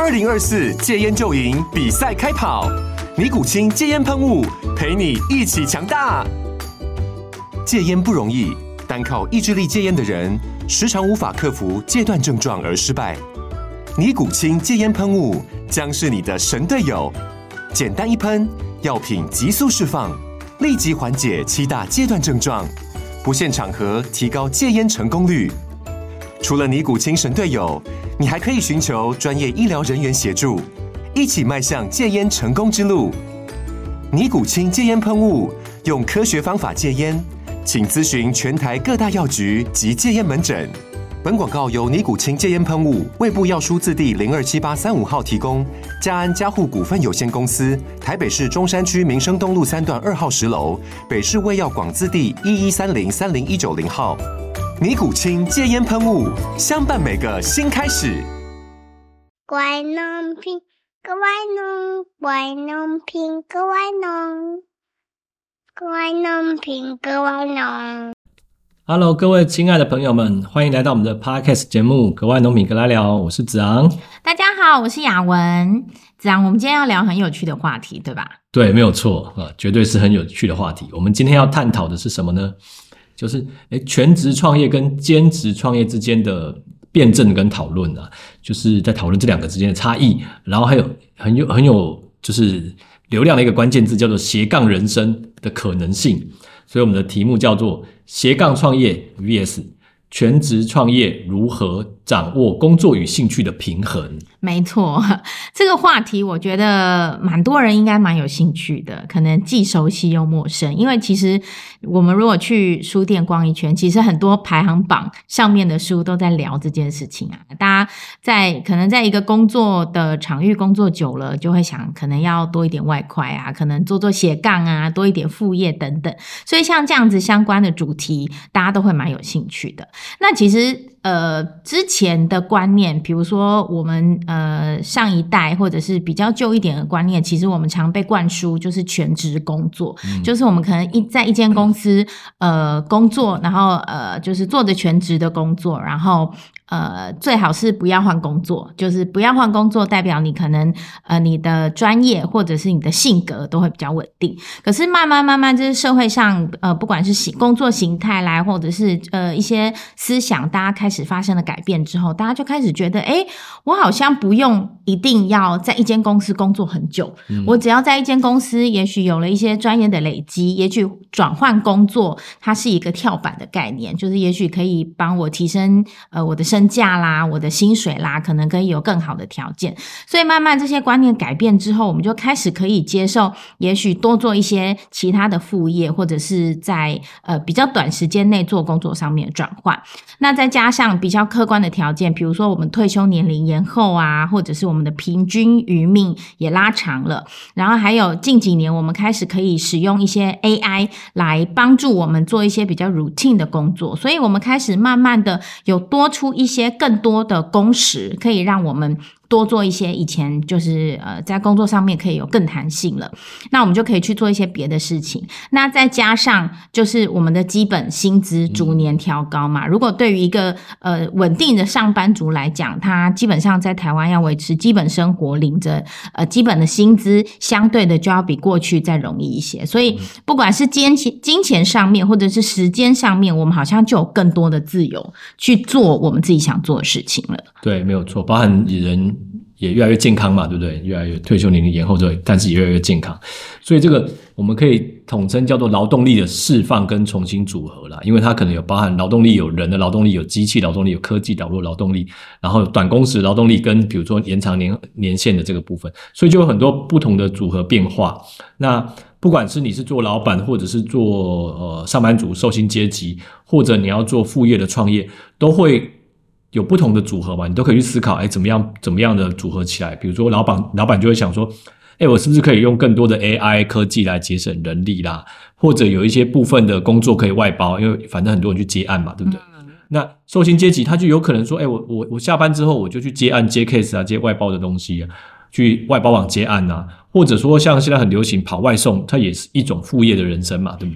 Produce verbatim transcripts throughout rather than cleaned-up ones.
二零二四戒烟就赢比赛开跑，尼古清戒烟喷雾陪你一起强大。戒烟不容易，单靠意志力戒烟的人，时常无法克服戒断症状而失败。尼古清戒烟喷雾将是你的神队友，简单一喷，药品急速释放，立即缓解七大戒断症状，不限场合提高戒烟成功率。除了尼古清神队友，你还可以寻求专业医疗人员协助，一起迈向戒烟成功之路。尼古清戒烟喷雾，用科学方法戒烟，请咨询全台各大药局及戒烟门诊。本广告由尼古清戒烟喷雾、卫部药书字第零二七八三五号提供，嘉安嘉护股份有限公司，台北市中山区民生东路三段二号十楼，北市卫药广字第一一三零三零一九零号。尼古清戒烟喷雾，相伴每个新开始。 乖农品，乖农，乖农品，乖农，乖农品，乖农。 Hello， 各位亲爱的朋友们，欢迎来到我们的 Podcast 节目《格外农品格来聊》，我是子昂。 大家好，我是雅文。子昂，我们今天要聊很有趣的话题，对吧？ 对，没有错，呃，绝对是很有趣的话题。我们今天要探讨的是什么呢？就是诶全职创业跟兼职创业之间的辩证跟讨论啊，就是在讨论这两个之间的差异，然后还有很有很有就是流量的一个关键字叫做斜杠人生的可能性。所以我们的题目叫做斜杠创业 V S 全职创业如何掌握工作与兴趣的平衡。 没错，这个话题我觉得蛮多人应该蛮有兴趣的，可能既熟悉又陌生。因为其实我们如果去书店逛一圈，其实很多排行榜上面的书都在聊这件事情啊。大家在可能在一个工作的场域工作久了，就会想可能要多一点外快啊，可能做做斜杠啊，多一点副业等等。所以像这样子相关的主题，大家都会蛮有兴趣的。那其实呃，之前的观念，比如说我们呃上一代或者是比较旧一点的观念，其实我们常被灌输就是全职工作，嗯、就是我们可能一在一间公司呃工作，然后呃就是做着全职的工作，然后呃最好是不要换工作，就是不要换工作，代表你可能呃你的专业或者是你的性格都会比较稳定。可是慢慢慢慢，就是社会上呃不管是工作形态啦，或者是呃一些思想，大家开始发生了改变之后，大家就开始觉得诶我好像不用一定要在一间公司工作很久、嗯、我只要在一间公司也许有了一些专业的累积，也许转换工作它是一个跳板的概念，就是也许可以帮我提升呃我的身价啦，我的薪水啦，可能可以有更好的条件。所以慢慢这些观念改变之后，我们就开始可以接受也许多做一些其他的副业，或者是在呃比较短时间内做工作上面的转换。那再加上比较客观的条件，比如说我们退休年龄延后啊，或者是我们的平均余命也拉长了，然后还有近几年我们开始可以使用一些 A I 来帮助我们做一些比较 routine 的工作，所以我们开始慢慢的有多出一些更多的工时，可以让我们多做一些以前就是呃在工作上面可以有更弹性了，那我们就可以去做一些别的事情。那再加上就是我们的基本薪资逐年调高嘛，如果对于一个呃稳定的上班族来讲，他基本上在台湾要维持基本生活，领着呃基本的薪资，相对的就要比过去再容易一些。所以不管是金钱金钱上面或者是时间上面，我们好像就有更多的自由去做我们自己想做的事情了。 对，没有错，包含人也越来越健康嘛，对不对？越来越退休年龄延后之后，但是也越来越健康，所以这个我们可以统称叫做劳动力的释放跟重新组合啦。因为它可能有包含劳动力，有人的劳动力，有机器劳动力，有科技导入劳动力，然后短工时劳动力跟比如说延长年年限的这个部分，所以就有很多不同的组合变化。那不管是你是做老板，或者是做呃上班族受薪阶级，或者你要做副业的创业，都会有不同的组合嘛，你都可以去思考，哎，怎么样怎么样的组合起来？比如说老板老板就会想说，哎，我是不是可以用更多的 A I 科技来节省人力啦？或者有一些部分的工作可以外包，因为反正很多人去接案嘛，对不对？嗯、那受薪阶级他就有可能说，哎，我我我下班之后我就去接案、接 case 啊、接外包的东西啊，去外包网接案啊，或者说像现在很流行跑外送，它也是一种副业的人生嘛，对不对？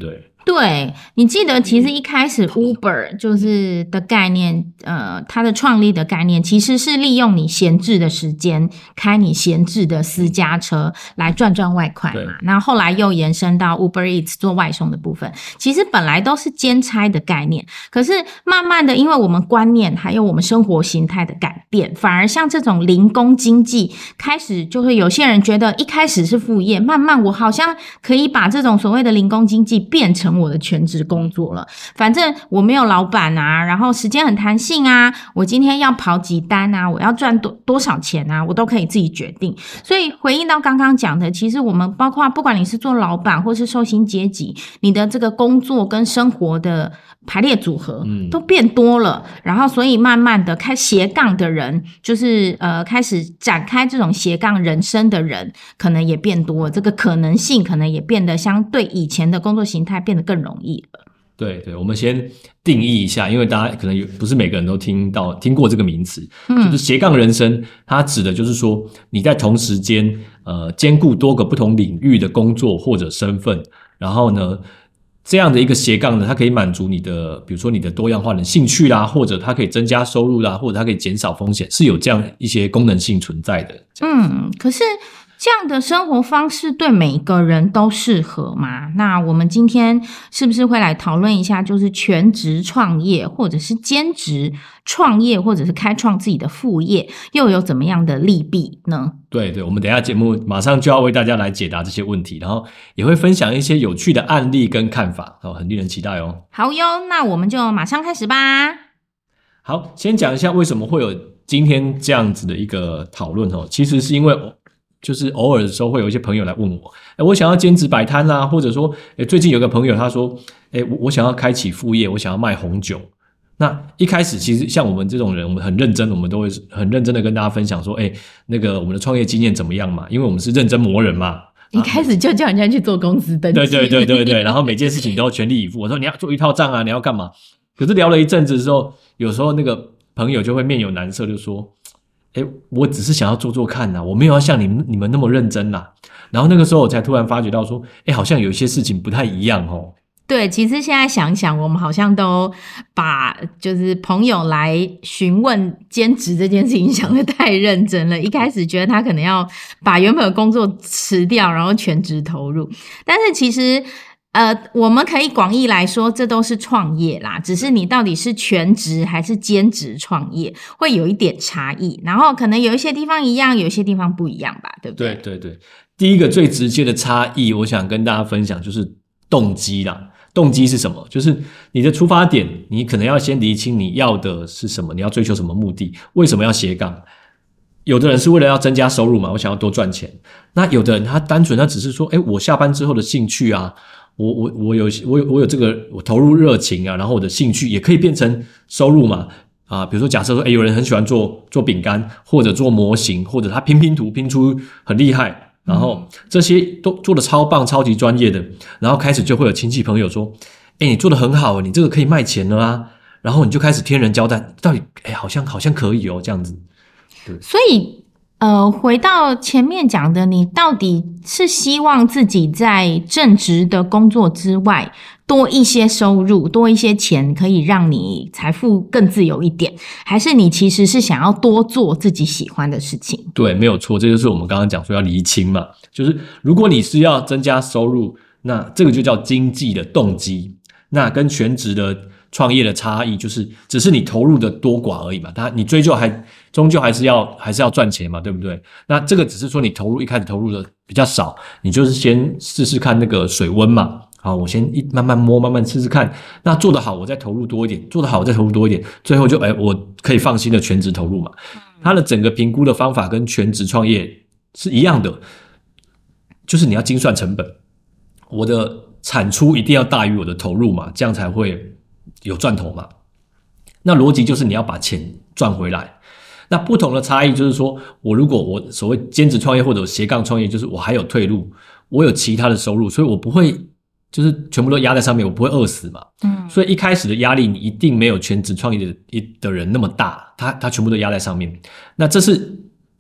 对，你记得其实一开始 Uber 就是的概念，呃，它的创立的概念其实是利用你闲置的时间，开你闲置的私家车来赚赚外快嘛。那后来又延伸到 Uber Eats 做外送的部分，其实本来都是兼差的概念，可是慢慢的，因为我们观念还有我们生活形态的改变，反而像这种零工经济开始就会有些人觉得一开始是副业，慢慢我好像可以把这种所谓的零工经济变成我的全职工作了，反正我没有老板啊，然后时间很弹性啊，我今天要跑几单啊，我要赚多多少钱啊，我都可以自己决定。所以回应到刚刚讲的，其实我们包括不管你是做老板或是受薪阶级，你的这个工作跟生活的排列组合都变多了，嗯、然后所以慢慢的开斜杠的人，就是呃开始展开这种斜杠人生的人，可能也变多了，这个可能性可能也变得相对以前的工作形态变得更容易了。 对对，我们先定义一下，因为大家可能有不是每个人都听到听过这个名词，嗯，就是斜杠人生，它指的就是说你在同时间呃兼顾多个不同领域的工作或者身份，然后呢这样的一个斜杠呢，它可以满足你的比如说你的多样化的兴趣啦，或者它可以增加收入啦，或者它可以减少风险，是有这样一些功能性存在的。 嗯，可是这样的生活方式对每个人都适合吗？那我们今天是不是会来讨论一下，就是全职创业或者是兼职创业或者是开创自己的副业又有怎么样的利弊呢？ 对对，我们等一下节目马上就要为大家来解答这些问题，然后也会分享一些有趣的案例跟看法，哦，很令人期待哦。 好哟，那我们就马上开始吧。 好，先讲一下为什么会有今天这样子的一个讨论哦，其实是因为就是偶尔的时候会有一些朋友来问我，诶我想要兼职摆摊啦，或者说诶最近有个朋友他说诶我我想要开启副业，我想要卖红酒。那一开始其实像我们这种人，我们很认真，我们都会很认真的跟大家分享说诶那个我们的创业经验怎么样嘛，因为我们是认真磨人嘛。 一开始就叫人家去做公司登记， 对对对对对，然后每件事情都要全力以赴。我说你要做一套账啊，你要干嘛？可是聊了一阵子之后，有时候那个朋友就会面有难色，就说诶我只是想要做做看啦，我没有要像你们你们那么认真啦。然后那个时候我才突然发觉到说诶好像有一些事情不太一样哦。 对，其实现在想想，我们好像都把就是朋友来询问兼职这件事情想得太认真了。一开始觉得他可能要把原本的工作辞掉，然后全职投入。但是其实呃，我们可以广义来说，这都是创业啦，只是你到底是全职还是兼职创业，会有一点差异。然后可能有一些地方一样，有一些地方不一样吧，对不对？ 对对对，第一个最直接的差异，我想跟大家分享就是动机啦。动机是什么？就是你的出发点，你可能要先厘清你要的是什么，你要追求什么目的，为什么要斜杠？有的人是为了要增加收入嘛，我想要多赚钱。那有的人他单纯他只是说，诶我下班之后的兴趣啊，我我我有我有我有这个我投入热情啊，然后我的兴趣也可以变成收入嘛。啊，比如说假设说，诶有人很喜欢做做饼干，或者做模型，或者他拼拼图拼出很厉害。然后这些都做得超棒超级专业的，然后开始就会有亲戚朋友说诶你做得很好，你这个可以卖钱了啊，然后你就开始天人交战，到底诶好像好像可以哦这样子。对， 所以呃回到前面讲的，你到底是希望自己在正职的工作之外多一些收入，多一些钱，可以让你财富更自由一点，还是你其实是想要多做自己喜欢的事情？ 对，没有错，这就是我们刚刚讲说要厘清嘛，就是如果你是要增加收入，那这个就叫经济的动机，那跟全职的创业的差异就是只是你投入的多寡而已嘛，它你追究还终究还是要还是要赚钱嘛，对不对？那这个只是说你投入一开始投入的比较少，你就是先试试看那个水温嘛。好，我先一慢慢摸，慢慢试试看。那做得好，我再投入多一点；做得好，我再投入多一点。最后就，哎，我可以放心的全职投入嘛。它的整个评估的方法跟全职创业是一样的，就是你要精算成本，我的产出一定要大于我的投入嘛，这样才会有赚头嘛。那逻辑就是你要把钱赚回来。那不同的差异就是说，我如果我所谓兼职创业或者斜杠创业，就是我还有退路，我有其他的收入，所以我不会就是全部都压在上面，我不会饿死嘛。嗯，所以一开始的压力你一定没有全职创业的的人那么大，他他全部都压在上面。那这是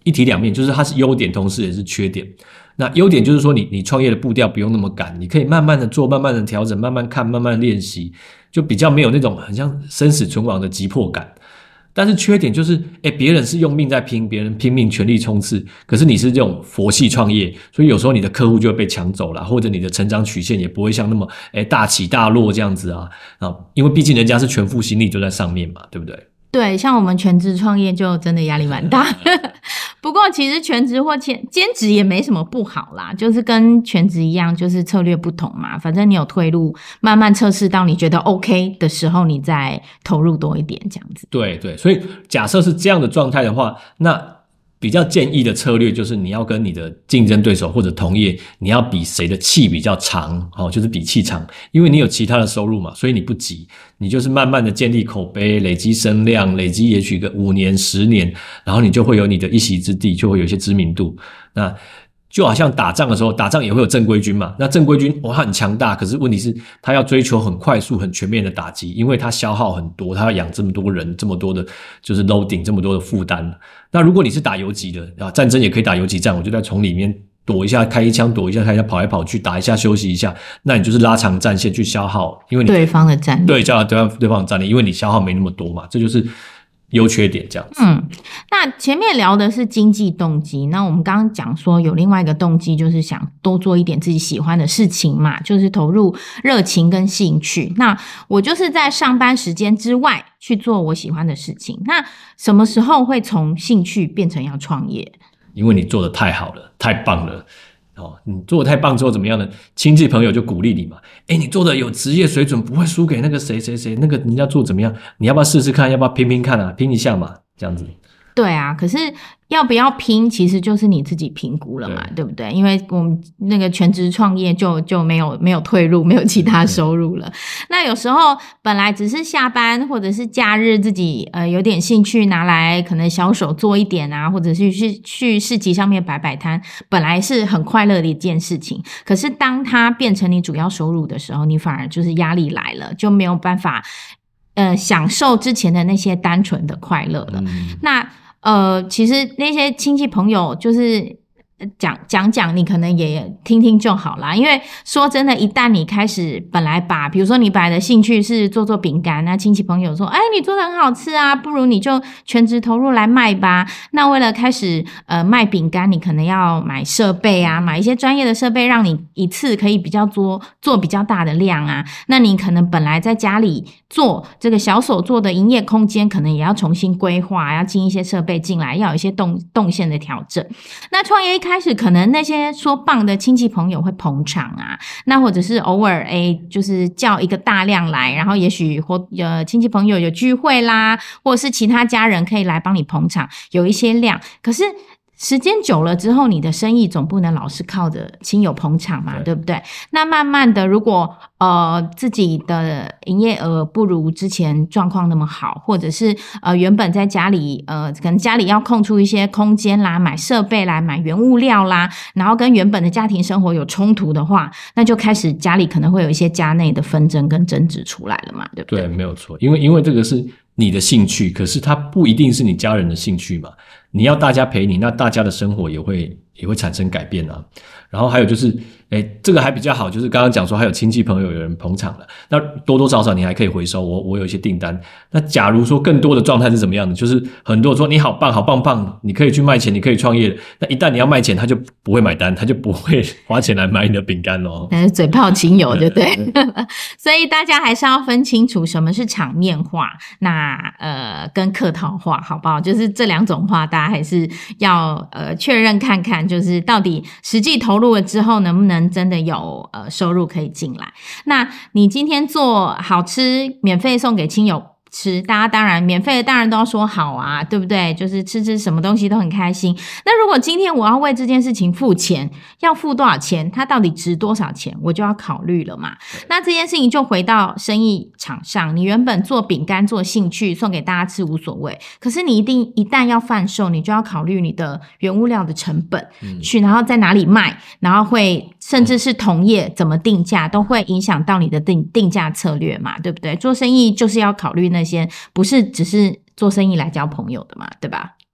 一体两面，就是它是优点，同时也是缺点。那优点就是说你你创业的步调不用那么赶，你可以慢慢的做，慢慢的调整，慢慢看，慢慢练习，就比较没有那种很像生死存亡的急迫感。但是缺点就是诶别人是用命在拼，别人拼命全力冲刺，可是你是这种佛系创业，所以有时候你的客户就会被抢走啦，或者你的成长曲线也不会像那么诶大起大落这样子啊啊，因为毕竟人家是全副心力就在上面嘛，对不对？ 对，像我们全职创业就真的压力蛮大不过其实全职或兼兼职也没什么不好啦，就是跟全职一样，就是策略不同嘛，反正你有退路，慢慢测试到你觉得 OK 的时候，你再投入多一点这样子。对对，所以假设是这样的状态的话，那比较建议的策略就是你要跟你的竞争对手或者同业，你要比谁的气比较长，哦，就是比气长，因为你有其他的收入嘛，所以你不急，你就是慢慢的建立口碑，累积声量，累积也许个五年十年，然后你就会有你的一席之地，就会有一些知名度。那就好像打仗的时候，打仗也会有正规军嘛，那正规军哇，他很强大，可是问题是他要追求很快速很全面的打击，因为他消耗很多，他要养这么多人，这么多的就是 loading， 这么多的负担。那如果你是打游击的啊，战争也可以打游击战，我就在丛里面躲一下开一枪，躲一下开一下，跑来跑去，打一下休息一下，那你就是拉长战线去消耗，因为你对方的战力， 对，加对方对方的战力，因为你消耗没那么多嘛，这就是优缺点这样子。 嗯，那前面聊的是经济动机，那我们刚刚讲说有另外一个动机，就是想多做一点自己喜欢的事情嘛，就是投入热情跟兴趣。那我就是在上班时间之外去做我喜欢的事情。那什么时候会从兴趣变成要创业？ 因为你做得太好了，太棒了。哦，你做得太棒之后怎么样呢？亲戚朋友就鼓励你嘛，诶你做得有职业水准，不会输给那个谁谁谁，那个人家做怎么样，你要不要试试看，要不要拼拼看啊，拼一下嘛，这样子。 对啊，可是要不要拼其实就是你自己评估了嘛， 对, 对不对？因为我们那个全职创业就就没有没有退路，没有其他收入了。那有时候本来只是下班或者是假日自己呃有点兴趣拿来可能小手做一点啊，或者是去去市集上面摆摆摊，本来是很快乐的一件事情。可是当它变成你主要收入的时候，你反而就是压力来了，就没有办法呃享受之前的那些单纯的快乐了。嗯、那呃，其实那些亲戚朋友就是讲讲讲，你可能也听听就好啦。因为说真的，一旦你开始本来把，比如说你本来的兴趣是做做饼干，那亲戚朋友说，哎，你做得很好吃啊，不如你就全职投入来卖吧。那为了开始呃卖饼干，你可能要买设备啊，买一些专业的设备，让你一次可以比较做做比较大的量啊。那你可能本来在家里做这个小手做的营业空间，可能也要重新规划，要进一些设备进来，要有一些动动线的调整。那创业一开始可能那些说棒的亲戚朋友会捧场啊，那或者是偶尔诶就是叫一个大量来，然后也许或呃亲戚朋友有聚会啦，或者是其他家人可以来帮你捧场，有一些量。可是时间久了之后，你的生意总不能老是靠着亲友捧场嘛， 对, 对不对？那慢慢的，如果呃自己的营业额不如之前状况那么好，或者是呃原本在家里呃可能家里要空出一些空间啦，买设备啦，买原物料啦，然后跟原本的家庭生活有冲突的话，那就开始家里可能会有一些家内的纷争跟争执出来了嘛，对不对？ 对，没有错，因为因为这个是你的兴趣，可是它不一定是你家人的兴趣嘛。你要大家陪你，那大家的生活也会也会产生改变啊。然后还有就是诶这个还比较好，就是刚刚讲说还有亲戚朋友有人捧场了，那多多少少你还可以回收，我我有一些订单。那假如说更多的状态是怎么样的，就是很多人说你好棒好棒棒，你可以去卖钱，你可以创业，那一旦你要卖钱，他就不会买单，他就不会花钱来买你的饼干咯。 但是嘴炮亲友就对所以大家还是要分清楚什么是场面话，那呃跟客套话好不好？就是这两种话大家还是要呃确认看看，就是到底实际投入了之后能不能真的有呃收入可以进来。那你今天做好吃免费送给亲友吃，大家当然免费的当然都要说好啊，对不对？就是吃吃什么东西都很开心。那如果今天我要为这件事情付钱，要付多少钱，它到底值多少钱，我就要考虑了嘛。那这件事情就回到生意场上，你原本做饼干做兴趣送给大家吃无所谓，可是你一定一旦要贩售，你就要考虑你的原物料的成本、嗯、去然后在哪里卖，然后会甚至是同业怎么定价都会影响到你的定定价策略嘛，对不对？做生意就是要考虑那些，不是只是做生意来交朋友的嘛，对吧？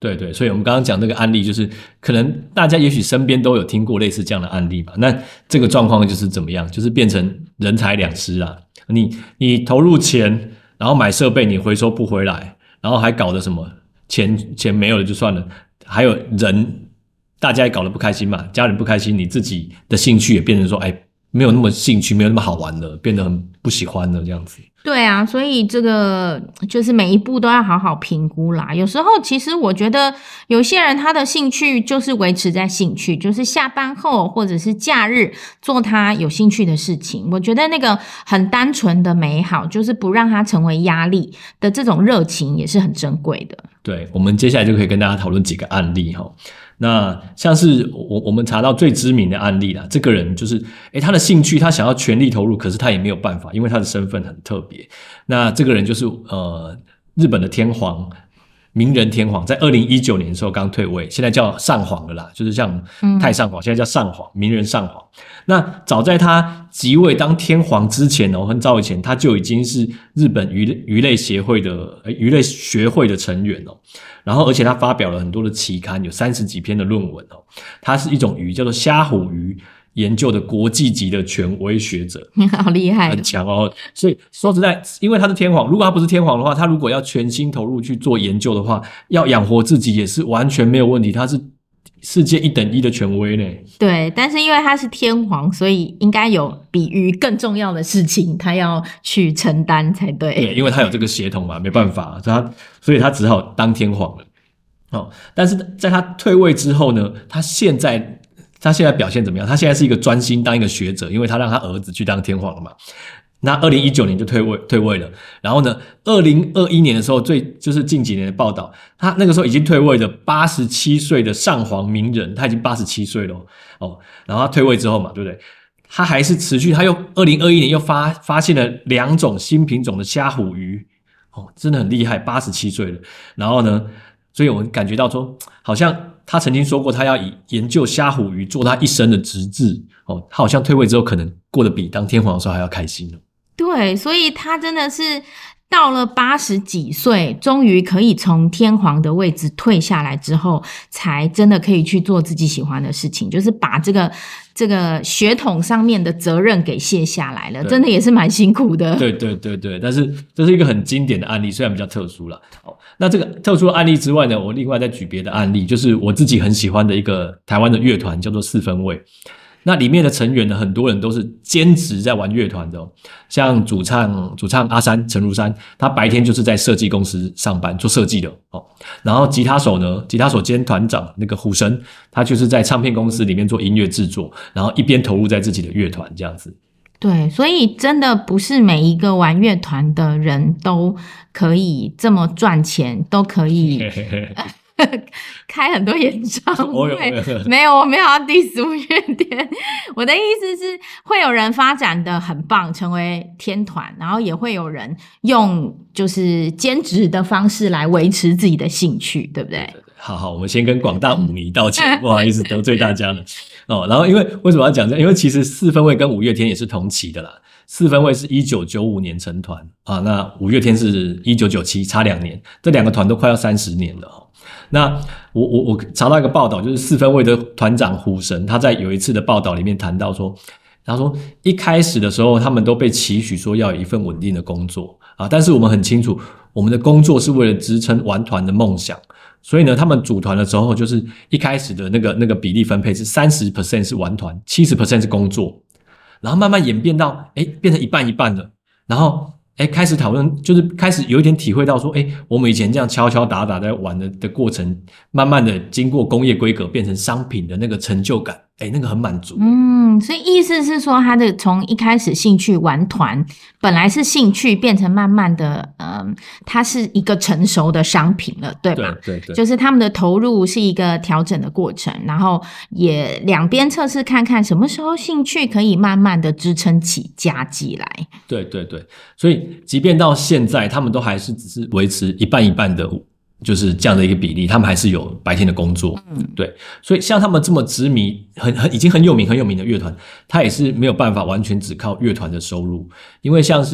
对对，所以我们刚刚讲这个案例，就是可能大家也许身边都有听过类似这样的案例嘛。那这个状况就是怎么样？就是变成人财两失啦。你你投入钱，然后买设备，你回收不回来，然后还搞得什么钱钱没有了就算了，还有人大家也搞得不开心嘛，家人不开心，你自己的兴趣也变成说，哎，没有那么兴趣，没有那么好玩了，变得很不喜欢了这样子。 对啊，所以这个就是每一步都要好好评估啦。有时候其实我觉得有些人他的兴趣就是维持在兴趣，就是下班后或者是假日做他有兴趣的事情。我觉得那个很单纯的美好，就是不让它成为压力的这种热情也是很珍贵的。 对，我们接下来就可以跟大家讨论几个案例齁。那像是我我们查到最知名的案例啦，这个人就是诶他的兴趣他想要全力投入，可是他也没有办法，因为他的身份很特别。那这个人就是呃日本的天皇明仁天皇，在二零一九年的时候刚退位，现在叫上皇了啦，就是像太上皇、嗯、现在叫上皇，明仁上皇。那早在他即位当天皇之前哦，很早以前他就已经是日本鱼鱼类协会的鱼类学会的成员哦。然后而且他发表了很多的期刊，有三十几篇的论文哦。他是一种鱼叫做虾虎鱼研究的国际级的权威学者， 好厉害， 很强哦。所以说实在，因为他是天皇，如果他不是天皇的话，他如果要全心投入去做研究的话，要养活自己也是完全没有问题。他是世界一等一的权威呢。对， 但是因为他是天皇，所以应该有比鱼更重要的事情他要去承担才对。 对，因为他有这个血统嘛，没办法，所以他所以他只好当天皇了。哦，但是在他退位之后呢，他现在他现在表现怎么样？他现在是一个专心当一个学者，因为他让他儿子去当天皇了嘛。那二零一九年就退位退位了，然后呢二零二一年的时候，最就是近几年的报道，他那个时候已经退位的八十七岁的上皇明仁，他已经八十七岁了哦。然后他退位之后嘛，对不对？他还是持续，他又二零二一年又发发现了两种新品种的虾虎鱼，哦，真的很厉害，八十七岁了。然后呢，所以我们感觉到说，好像他曾经说过，他要以研究虾虎鱼做他一生的职志哦。他好像退位之后，可能过得比当天皇的时候还要开心了。 对，所以他真的是到了八十几岁，终于可以从天皇的位置退下来之后，才真的可以去做自己喜欢的事情，就是把这个这个血统上面的责任给卸下来了，真的也是蛮辛苦的。 对对对对，但是这是一个很经典的案例，虽然比较特殊啦。好，那这个特殊的案例之外呢，我另外再举别的案例，就是我自己很喜欢的一个台湾的乐团，叫做四分卫。那里面的成员呢，很多人都是兼职在玩乐团的哦，像主唱主唱阿山陈如山，他白天就是在设计公司上班做设计的哦。然后吉他手呢，吉他手兼团长那个虎神，他就是在唱片公司里面做音乐制作，然后一边投入在自己的乐团这样子。 对，所以真的不是每一个玩乐团的人都可以这么赚钱，都可以开很多演唱会。没有，我没有要 diss 五月天。我的意思是，会有人发展的很棒，成为天团，然后也会有人用就是兼职的方式来维持自己的兴趣，对不对？ 好好，我们先跟广大舞迷道歉，不好意思得罪大家了哦。然后因为为什么要讲这？因为其实四分卫跟五月天也是同期的啦。四分卫是一九九五年成团啊，那五月天是一九九七，差两年，这两个团都快要三十年了哦。那我我我查到一个报道，就是四分卫的团长虎神，他在有一次的报道里面谈到说，他说一开始的时候他们都被期许说要有一份稳定的工作啊，但是我们很清楚，我们的工作是为了支撑玩团的梦想，所以呢，他们组团的时候就是一开始的那个那个比例分配是 百分之三十 是玩团， 百分之七十 是工作，然后慢慢演变到诶变成一半一半了，然后诶开始讨论，就是开始有一点体会到说，诶我们以前这样敲敲打打在玩的的过程，慢慢的经过工业规格变成商品的那个成就感，诶那个很满足。 嗯，所以意思是说，他的从一开始兴趣玩团，本来是兴趣，变成慢慢的，嗯，它是一个成熟的商品了，对吧？ 对对对， 就是他们的投入是一个调整的过程，然后也两边测试看看什么时候兴趣可以慢慢的支撑起家计来。 对对对，所以即便到现在，他们都还是只是维持一半一半的。就是这样的一个比例，他们还是有白天的工作，嗯，对，所以像他们这么执迷，很很已经很有名很有名的乐团，他也是没有办法完全只靠乐团的收入，因为像是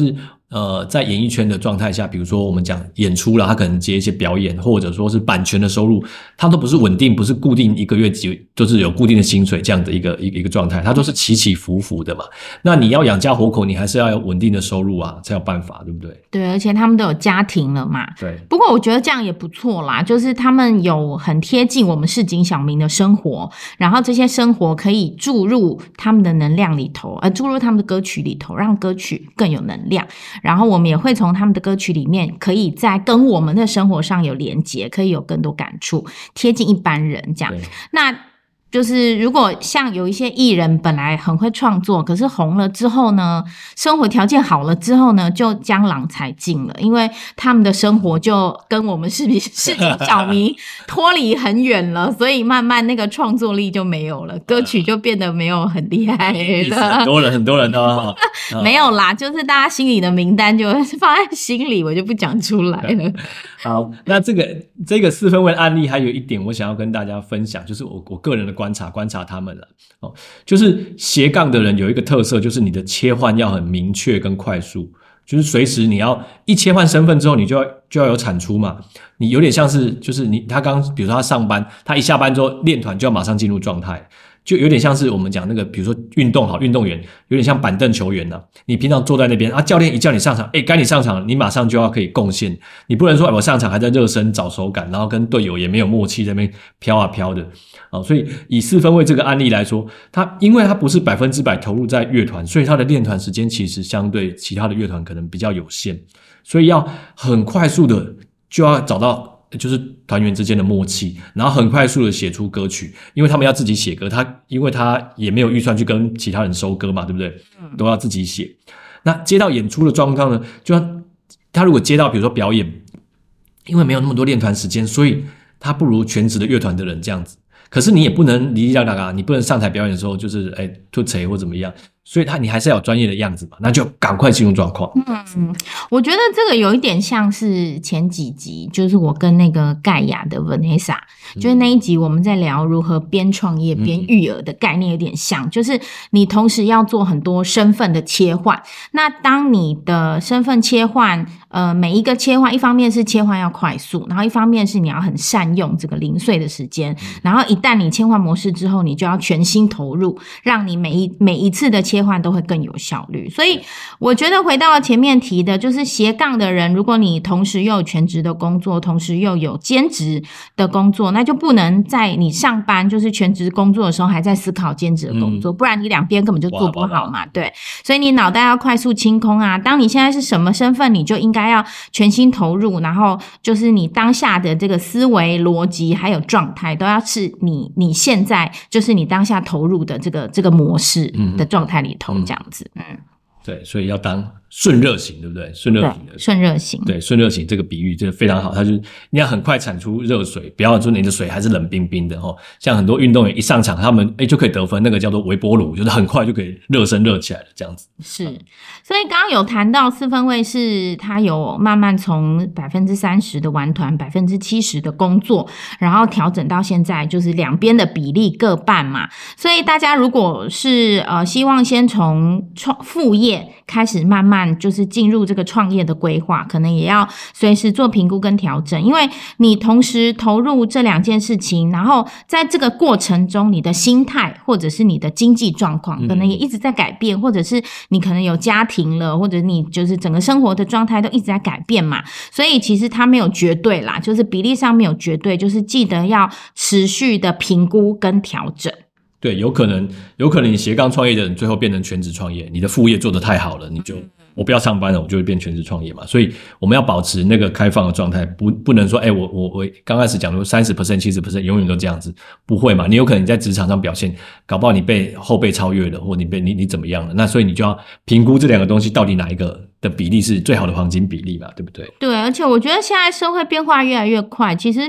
呃，在演艺圈的状态下，比如说我们讲演出啦，他可能接一些表演，或者说是版权的收入，他都不是稳定，不是固定一个月几就是有固定的薪水这样的一个一个一个状态，它都是起起伏伏的嘛。那你要养家活口，你还是要有稳定的收入啊，才有办法，对不对？ 对，而且他们都有家庭了嘛。 对。 不过我觉得这样也不错啦，就是他们有很贴近我们市井小民的生活，然后这些生活可以注入他们的能量里头，呃，注入他们的歌曲里头，让歌曲更有能量。然后我们也会从他们的歌曲里面，可以在跟我们的生活上有连结，可以有更多感触，贴近一般人这样。那就是如果像有一些艺人本来很会创作，可是红了之后呢，生活条件好了之后呢，就江郎才尽了，因为他们的生活就跟我们市民市井小民脱离很远了，所以慢慢那个创作力就没有了，歌曲就变得没有很厉害了。 很多人很多人哦， 没有啦，就是大家心里的名单就放在心里，我就不讲出来了。 好，那这个这个四分卫案例还有一点我想要跟大家分享，就是我我个人的观察观察他们了哦，就是斜杠的人有一个特色，就是你的切换要很明确跟快速，就是随时你要一切换身份之后，你就要就要有产出嘛。你有点像是就是你他刚比如说他上班，他一下班之后练团就要马上进入状态。就有点像是我们讲那个比如说运动好运动员有点像板凳球员啊，你平常坐在那边啊，教练一叫你上场，诶该你上场，你马上就要可以贡献，你不能说我上场还在热身找手感，然后跟队友也没有默契在那边飘啊飘的啊。所以以四分卫这个案例来说，他因为他不是百分之百投入在乐团，所以他的练团时间其实相对其他的乐团可能比较有限，所以要很快速的就要找到就是团员之间的默契，然后很快速的写出歌曲，因为他们要自己写歌，他因为他也没有预算去跟其他人收歌嘛，对不对？都要自己写。那接到演出的状况呢，就要他如果接到比如说表演，因为没有那么多练团时间，所以他不如全职的乐团的人这样子。可是你也不能离离啦啦，你不能上台表演的时候就是哎吐槽或怎么样，所以他你还是要有专业的样子嘛，那就赶快进入状况。 嗯，我觉得这个有一点像是前几集，就是我跟那个盖亚的 Vanessa，、嗯、就是那一集我们在聊如何边创业边育儿的概念有点像，嗯、就是你同时要做很多身份的切换。那当你的身份切换，呃，每一个切换，一方面是切换要快速，然后一方面是你要很善用这个零碎的时间，嗯、然后一旦你切换模式之后，你就要全心投入，让你每一每一次的切换都会更有效率。所以我觉得回到前面提的，就是斜杠的人，如果你同时又有全职的工作，同时又有兼职的工作，那就不能在你上班就是全职工作的时候还在思考兼职的工作，嗯、不然你两边根本就做不好嘛。对，所以你脑袋要快速清空啊。当你现在是什么身份，你就应该要全心投入，然后就是你当下的这个思维逻辑还有状态都要是你你现在就是你当下投入的这个这个模式的状态里头，这样子。嗯， 对，所以要当顺热型，对不对？顺热型的， 顺热型， 对，顺热型这个比喻真的非常好。它就是你要很快产出热水，不要说你的水还是冷冰冰的哦。像很多运动员一上场，他们诶就可以得分，那个叫做微波炉，就是很快就可以热身热起来了，这样子。 是，所以刚刚有谈到四分卫是他有慢慢从百分之三十的玩团，百分之七十的工作，然后调整到现在就是两边的比例各半嘛。所以大家如果是呃希望先从创副业开始慢慢就是进入这个创业的规划，可能也要随时做评估跟调整，因为你同时投入这两件事情，然后在这个过程中你的心态或者是你的经济状况可能也一直在改变，嗯、或者是你可能有家庭了，或者你就是整个生活的状态都一直在改变嘛，所以其实它没有绝对啦，就是比例上没有绝对，就是记得要持续的评估跟调整。 对，有可能，有可能你斜杠创业的人最后变成全职创业，你的副业做得太好了，你就我不要上班了，我就会变全职创业嘛。所以我们要保持那个开放的状态，不不能说，哎、欸，我我我刚开始讲说 百分之三十 百分之七十 永远都这样子，不会嘛？你有可能你在职场上表现，搞不好你被后辈超越了，或你被你你怎么样了？那所以你就要评估这两个东西到底哪一个的比例是最好的黄金比例嘛，对不对？ 对，而且我觉得现在社会变化越来越快，其实。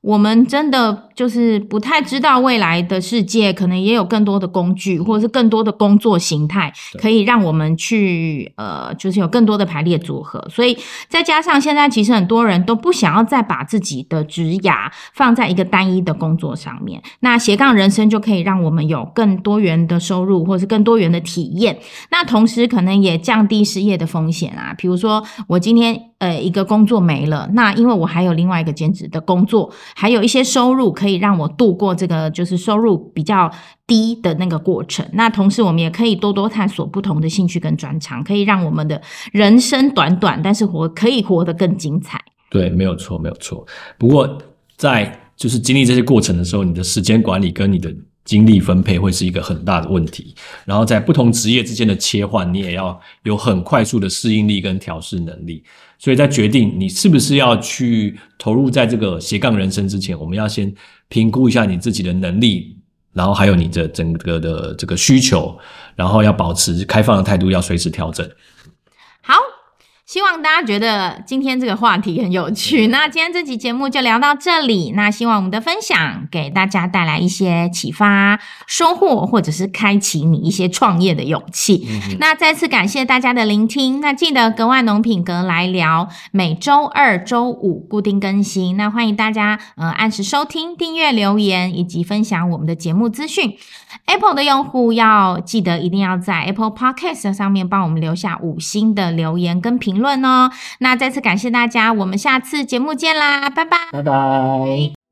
我们真的就是不太知道未来的世界可能也有更多的工具或者是更多的工作形态可以让我们去呃，就是有更多的排列组合。所以再加上现在其实很多人都不想要再把自己的职涯放在一个单一的工作上面，那斜杠人生就可以让我们有更多元的收入或是更多元的体验，那同时可能也降低失业的风险啊。比如说我今天呃一个工作没了，那因为我还有另外一个兼职的工作，还有一些收入可以让我度过这个就是收入比较低的那个过程。那同时我们也可以多多探索不同的兴趣跟专长，可以让我们的人生短短但是活可以活得更精彩。 对，没有错没有错。不过在就是经历这些过程的时候，你的时间管理跟你的精力分配会是一个很大的问题，然后在不同职业之间的切换，你也要有很快速的适应力跟调适能力。所以在决定你是不是要去投入在这个斜杠人生之前，我们要先评估一下你自己的能力，然后还有你的整个的这个需求，然后要保持开放的态度，要随时调整。 好，希望大家觉得今天这个话题很有趣。那今天这期节目就聊到这里，那希望我们的分享给大家带来一些启发、收获，或者是开启你一些创业的勇气。嗯、那再次感谢大家的聆听，那记得格外农品格来聊每周二、周五固定更新，那欢迎大家呃按时收听、订阅、留言以及分享我们的节目资讯。Apple 的用户要记得一定要在 Apple Podcast 上面帮我们留下五星的留言跟评论哦。那再次感谢大家，我们下次节目见啦，拜拜， 拜拜。